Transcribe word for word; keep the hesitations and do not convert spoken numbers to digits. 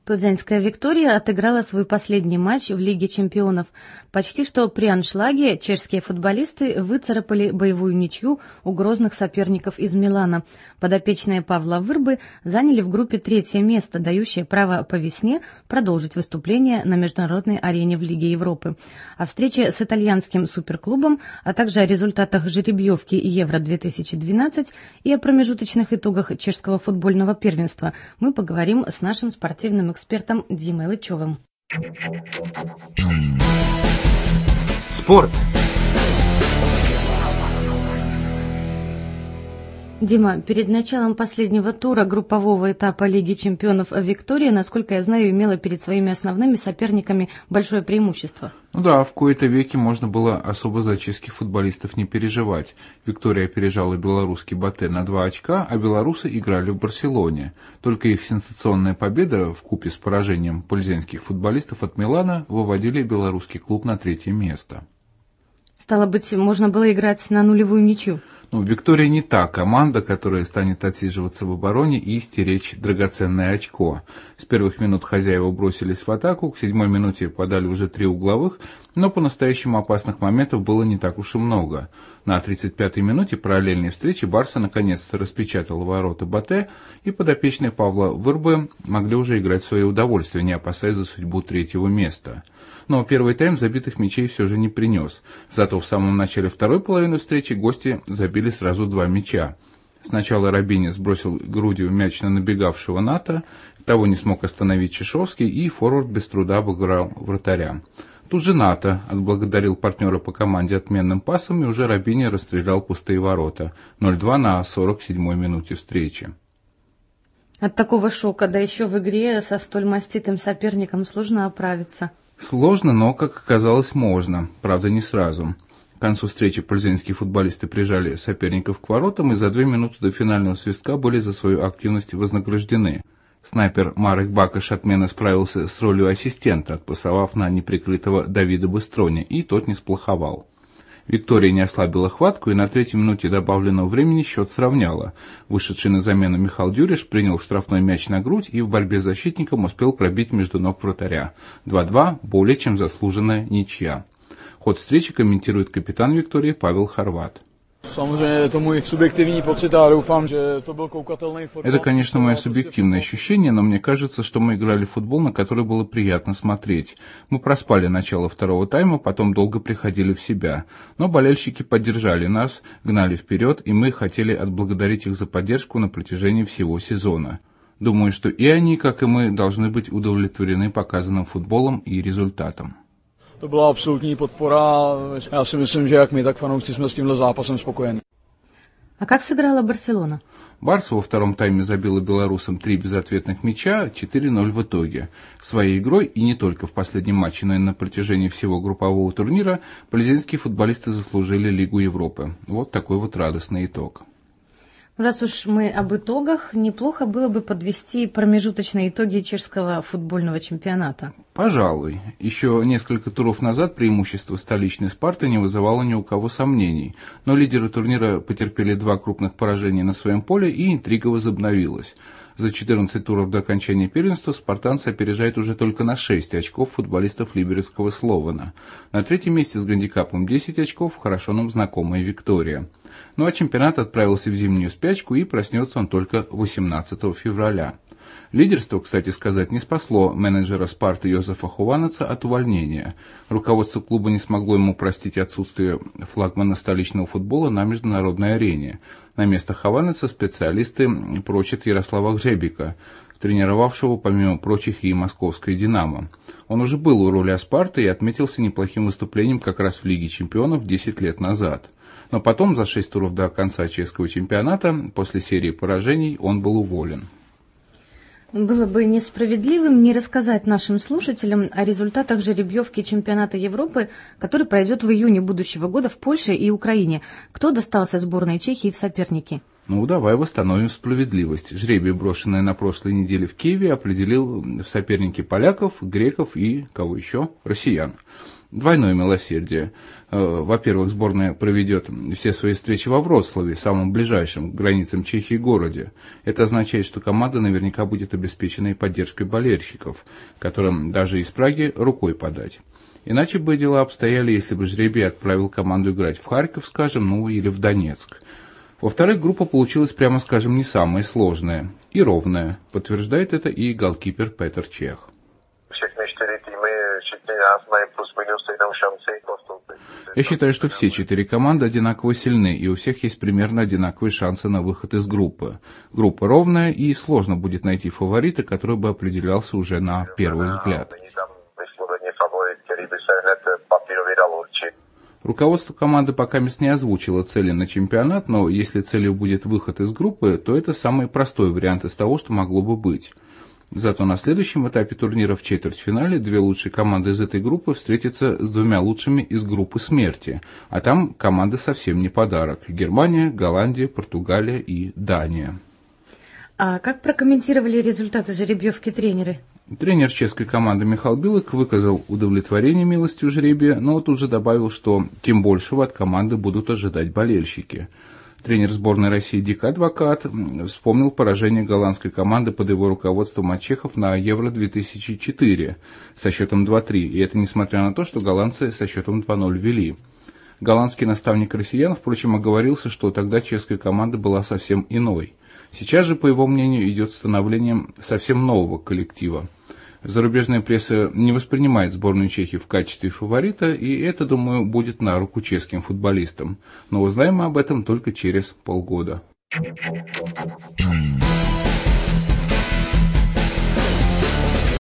Плзянская «Виктория» отыграла свой последний матч в Лиге чемпионов. Почти что при аншлаге чешские футболисты выцарапали боевую ничью у грозных соперников из Милана. Подопечные Павла Вырбы заняли в группе третье место, дающее право по весне продолжить выступление на международной арене в Лиге Европы. О встрече с итальянским суперклубом, а также о результатах жеребьевки Евро-две тысячи двенадцать и о промежуточных итогах чешского футбольного первенства мы поговорим с нашим спортивным экспертом Димой Лычевым. Спорт. Дима, перед началом последнего тура группового этапа Лиги чемпионов «Виктория», насколько я знаю, имела перед своими основными соперниками большое преимущество. Ну да, в кои-то веки можно было особо за чешских футболистов не переживать. «Виктория» опережала белорусский «Батэ» на два очка, а белорусы играли в Барселоне. Только их сенсационная победа вкупе с поражением плзянских футболистов от Милана выводили белорусский клуб на третье место. Стало быть, можно было играть на нулевую ничью? Ну, «Виктория» не та команда, которая станет отсиживаться в обороне и стеречь драгоценное очко. С первых минут хозяева бросились в атаку, к седьмой минуте подали уже три угловых, но по-настоящему опасных моментов было не так уж и много. На тридцать пятой минуте параллельной встречи «Барса» наконец-то распечатала ворота «Батэ», и подопечные Павла Вырбы могли уже играть в свое удовольствие, не опасаясь за судьбу третьего места. Но первый тайм забитых мячей все же не принес. Зато в самом начале второй половины встречи гости забили сразу два мяча. Сначала Рабини сбросил грудью мяч на набегавшего Ната, того не смог остановить Чешовский, и форвард без труда обыграл вратаря. Тут же Ната отблагодарил партнера по команде отменным пасом, и уже Рабини расстрелял пустые ворота. ноль два на сорок седьмой минуте встречи. От такого шока, да еще в игре со столь маститым соперником, сложно оправиться. Сложно, но, как оказалось, можно. Правда, не сразу. К концу встречи плзянские футболисты прижали соперников к воротам и за две минуты до финального свистка были за свою активность вознаграждены. Снайпер Марек Бакаш отменно справился с ролью ассистента, отпасовав на неприкрытого Давида Быстрони, и тот не сплоховал. «Виктория» не ослабила хватку, и на третьей минуте добавленного времени счет сравняла. Вышедший на замену Михаил Дюриш принял штрафной мяч на грудь и в борьбе с защитником успел пробить между ног вратаря. два-два – более чем заслуженная ничья. Ход встречи комментирует капитан «Виктории» Павел Хорват. Это, конечно, мое субъективное ощущение, но мне кажется, что мы играли в футбол, на который было приятно смотреть. Мы проспали начало второго тайма, потом долго приходили в себя. Но болельщики поддержали нас, гнали вперед, и мы хотели отблагодарить их за поддержку на протяжении всего сезона. Думаю, что и они, как и мы, должны быть удовлетворены показанным футболом и результатом. To byla absolutní podpora. Já si myslím, že jak my, tak fanoušci jsme s tímhle zápasem spokojeni. А как сыграла Барселона? Барса во втором тайме забила белорусам три безответных мяча, четыре ноль в итоге. Своей игрой, и не только в последнем матче, но и на протяжении всего группового турнира, плзянские футболисты заслужили Лигу Европы. Вот такой вот радостный итог. Раз уж мы об итогах, неплохо было бы подвести промежуточные итоги чешского футбольного чемпионата. Пожалуй. Еще несколько туров назад преимущество столичной «Спарты» не вызывало ни у кого сомнений. Но лидеры турнира потерпели два крупных поражения на своем поле, и интрига возобновилась. За четырнадцать туров до окончания первенства спартанцы опережают уже только на шесть очков футболистов либерецкого Слована. На третьем месте с гандикапом десять очков хорошо нам знакомая «Виктория». Ну а чемпионат отправился в зимнюю спячку, и проснется он только восемнадцатого февраля. Лидерство, кстати сказать, не спасло менеджера «Спарты» Йозефа Хованеца от увольнения. Руководство клуба не смогло ему простить отсутствие флагмана столичного футбола на международной арене. На место Хованеца специалисты прочат Ярослава Гжебика, тренировавшего, помимо прочих, и московское «Динамо». Он уже был у руля «Спарты» и отметился неплохим выступлением как раз в Лиге чемпионов десять лет назад. Но потом, за шесть туров до конца чешского чемпионата, после серии поражений, он был уволен. Было бы несправедливым не рассказать нашим слушателям о результатах жеребьевки чемпионата Европы, который пройдет в июне будущего года в Польше и Украине. Кто достался сборной Чехии в соперники? Ну, давай восстановим справедливость. Жребий, брошенный на прошлой неделе в Киеве, определил в соперники поляков, греков и, кого еще, россиян. Двойное милосердие. Во-первых, сборная проведет все свои встречи во Вроцлаве, самом ближайшем к границам Чехии городе. Это означает, что команда наверняка будет обеспечена и поддержкой болельщиков, которым даже из Праги рукой подать. Иначе бы дела обстояли, если бы жребий отправил команду играть в Харьков, скажем, ну или в Донецк. Во-вторых, группа получилась, прямо скажем, не самая сложная и ровная. Подтверждает это и голкипер Петр Чех. Я считаю, что все четыре команды одинаково сильны, и у всех есть примерно одинаковые шансы на выход из группы. Группа ровная, и сложно будет найти фаворита, который бы определялся уже на первый взгляд. Руководство команды пока не озвучило цели на чемпионат, но если целью будет выход из группы, то это самый простой вариант из того, что могло бы быть. Зато на следующем этапе турнира в четвертьфинале две лучшие команды из этой группы встретятся с двумя лучшими из группы смерти, а там команды совсем не подарок – Германия, Голландия, Португалия и Дания. А как прокомментировали результаты жеребьевки тренеры? Тренер чешской команды Михал Билык выказал удовлетворение милостью жребия, но тут же добавил, что тем большего от команды будут ожидать болельщики. Тренер сборной России Дик Адвокат вспомнил поражение голландской команды под его руководством от чехов на Евро две тысячи четыре со счетом два-три, и это несмотря на то, что голландцы со счетом два-ноль вели. Голландский наставник россиян, впрочем, оговорился, что тогда чешская команда была совсем иной. Сейчас же, по его мнению, идет становление совсем нового коллектива. Зарубежная пресса не воспринимает сборную Чехии в качестве фаворита, и это, думаю, будет на руку чешским футболистам. Но узнаем мы об этом только через полгода.